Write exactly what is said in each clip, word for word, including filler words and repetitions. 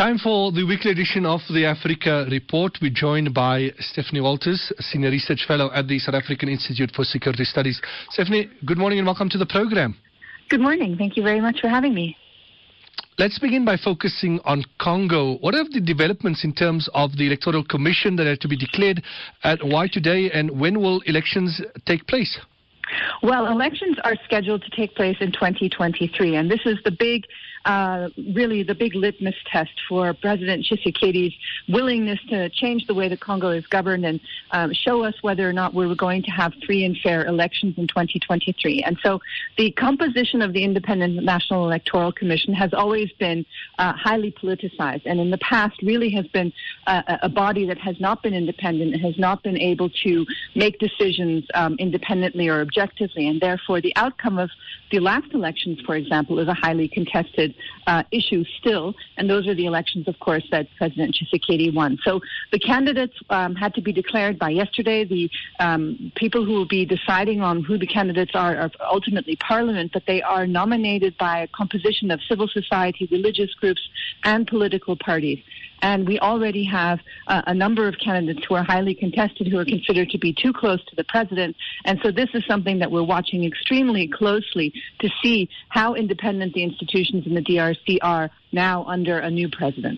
Time for the weekly edition of the Africa Report. We're joined by Stephanie Walters, Senior Research Fellow at the South African Institute for Security Studies. Stephanie, good morning and welcome to the program. Good morning. Thank you very much for having me. Let's begin by focusing on Congo. What are the developments in terms of the Electoral Commission that are to be declared at why today, and when will elections take place? Well, elections are scheduled to take place in twenty twenty-three, and this is the big, uh, really the big litmus test for President Tshisekedi's willingness to change the way that Congo is governed and um, show us whether or not we're going to have free and fair elections in twenty twenty-three. And so the composition of the Independent National Electoral Commission has always been uh, highly politicized, and in the past really has been uh, a body that has not been independent and has not been able to make decisions um, independently or objectively, and therefore the outcome of the last elections, for example, is a highly contested uh, issue still, and those are the elections, of course, that President Tshisekedi won. So the candidates um, had to be declared by yesterday. The um, people who will be deciding on who the candidates are are ultimately Parliament, but they are nominated by a composition of civil society, religious groups, and political parties. And we already have uh, a number of candidates who are highly contested, who are considered to be too close to the president. And so this is something that we're watching extremely closely to see how independent the institutions in the D R C are now under a new president.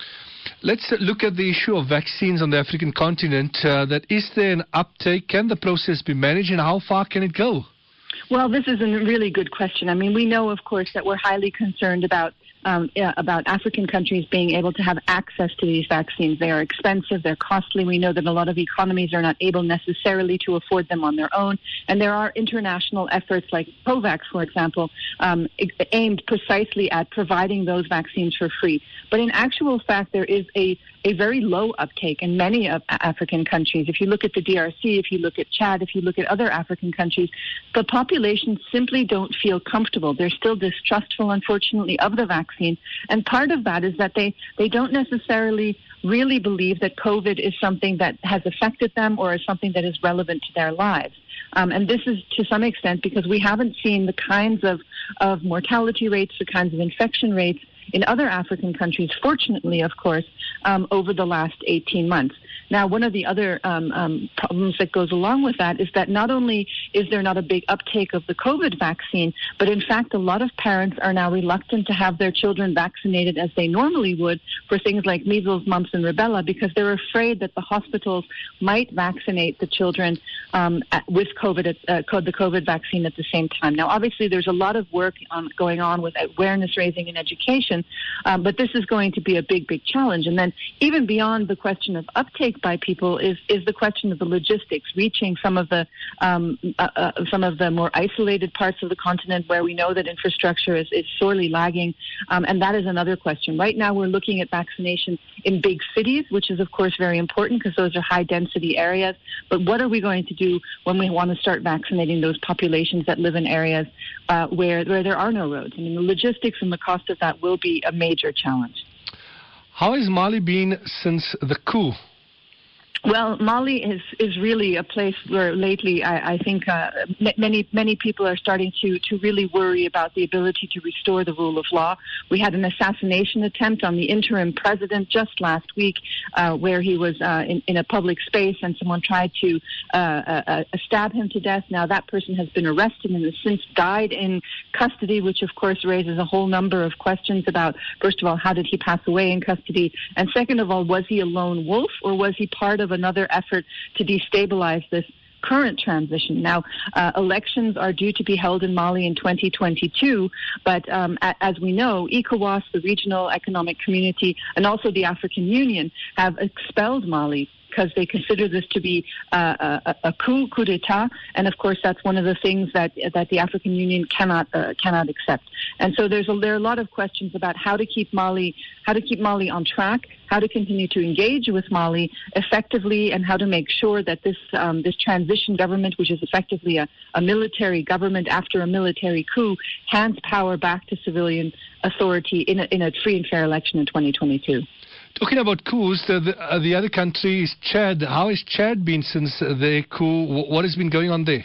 Let's look at the issue of vaccines on the African continent. Uh, that is there an uptake? Can the process be managed, and how far can it go? Well, this is a really good question. I mean, we know, of course, that we're highly concerned about Um, yeah, about African countries being able to have access to these vaccines. They are expensive, they're costly. We know that a lot of economies are not able necessarily to afford them on their own. And there are international efforts like COVAX, for example, um, aimed precisely at providing those vaccines for free. But in actual fact, there is a, a very low uptake in many of African countries. If you look at the D R C, if you look at Chad, if you look at other African countries, the population simply don't feel comfortable. They're still distrustful, unfortunately, of the vaccine. And part of that is that they, they don't necessarily really believe that COVID is something that has affected them or is something that is relevant to their lives. Um, and this is to some extent because we haven't seen the kinds of, of mortality rates, the kinds of infection rates in other African countries, fortunately, of course, um, over the last eighteen months. Now, one of the other um, um, problems that goes along with that is that not only is there not a big uptake of the COVID vaccine, but in fact, a lot of parents are now reluctant to have their children vaccinated as they normally would for things like measles, mumps, and rubella because they're afraid that the hospitals might vaccinate the children um, at, with COVID, uh, the COVID vaccine at the same time. Now, obviously, there's a lot of work on, going on with awareness raising and education, um, but this is going to be a big, big challenge. And then even beyond the question of uptake by people is, is the question of the logistics, reaching some of the um, uh, uh, some of the more isolated parts of the continent where we know that infrastructure is, is sorely lagging, um, and that is another question. Right now we're looking at vaccination in big cities, which is of course very important because those are high-density areas, but what are we going to do when we want to start vaccinating those populations that live in areas uh, where, where there are no roads? I mean, the logistics and the cost of that will be a major challenge. How has Mali been since the coup? Well, Mali is, is really a place where lately I, I think uh, many many people are starting to, to really worry about the ability to restore the rule of law. We had an assassination attempt on the interim president just last week uh, where he was uh, in, in a public space and someone tried to uh, uh, stab him to death. Now that person has been arrested and has since died in custody, which of course raises a whole number of questions about, first of all, how did he pass away in custody? And second of all, was he a lone wolf or was he part of another effort to destabilize this current transition? Now, uh, elections are due to be held in Mali in twenty twenty-two, but um, a- as we know, ECOWAS, the Regional Economic Community, and also the African Union have expelled Mali because they consider this to be uh, a, a coup, coup d'etat, and of course that's one of the things that that the African Union cannot uh, cannot accept. And so there's a, there are a lot of questions about how to keep Mali how to keep Mali on track, how to continue to engage with Mali effectively, and how to make sure that this um, this transition government, which is effectively a, a military government after a military coup, hands power back to civilian authority in a, in a free and fair election in twenty twenty-two. Talking about coups, the, the, uh, the other country is Chad. How has Chad been since uh, the coup? What has been going on there?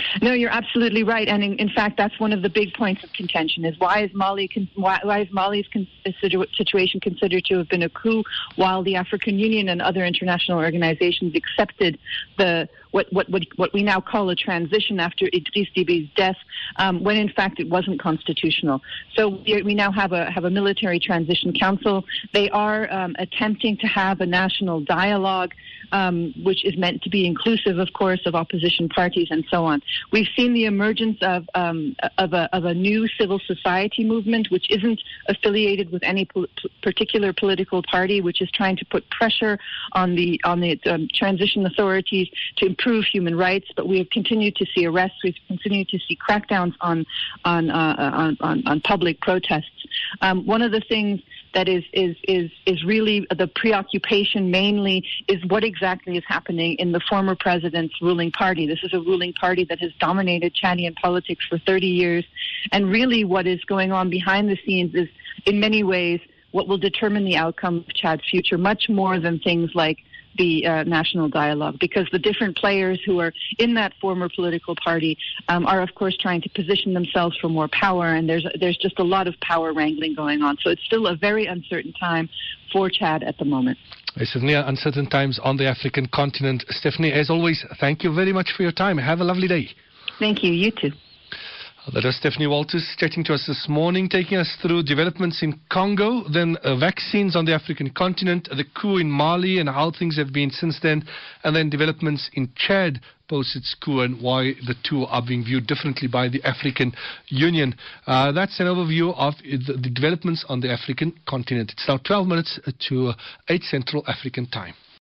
No, you're absolutely right, and in, in fact, that's one of the big points of contention: is why is Mali con- why, why is Mali's con- situation considered to have been a coup, while the African Union and other international organizations accepted the what what what, what we now call a transition after Idriss Déby's death, um, when in fact it wasn't constitutional. So we, we now have a have a military transition council. They are um, attempting to have a national dialogue, um, which is meant to be inclusive, of course, of opposition parties and so on. We've seen the emergence of um, of, a, of a new civil society movement, which isn't affiliated with any pol- particular political party, which is trying to put pressure on the on the um, transition authorities to improve human rights. But we have continued to see arrests. We've continued to see crackdowns on on uh, on, on, on public protests. Um, one of the things that is, is, is, is really the preoccupation mainly is what exactly is happening in the former president's ruling party. This is a ruling party that has dominated Chadian politics for thirty years. And really what is going on behind the scenes is, in many ways, what will determine the outcome of Chad's future, much more than things like the uh, national dialogue, because the different players who are in that former political party um, are, of course, trying to position themselves for more power, and there's there's just a lot of power wrangling going on. So it's still a very uncertain time for Chad at the moment. It's certainly uncertain times on the African continent. Stephanie, as always, thank you very much for your time. Have a lovely day. Thank you. You too. That was Stephanie Walters chatting to us this morning, taking us through developments in Congo, then uh, vaccines on the African continent, the coup in Mali and how things have been since then, and then developments in Chad post its coup and why the two are being viewed differently by the African Union. Uh, that's an overview of the, the developments on the African continent. It's now twelve minutes to eight Central African time.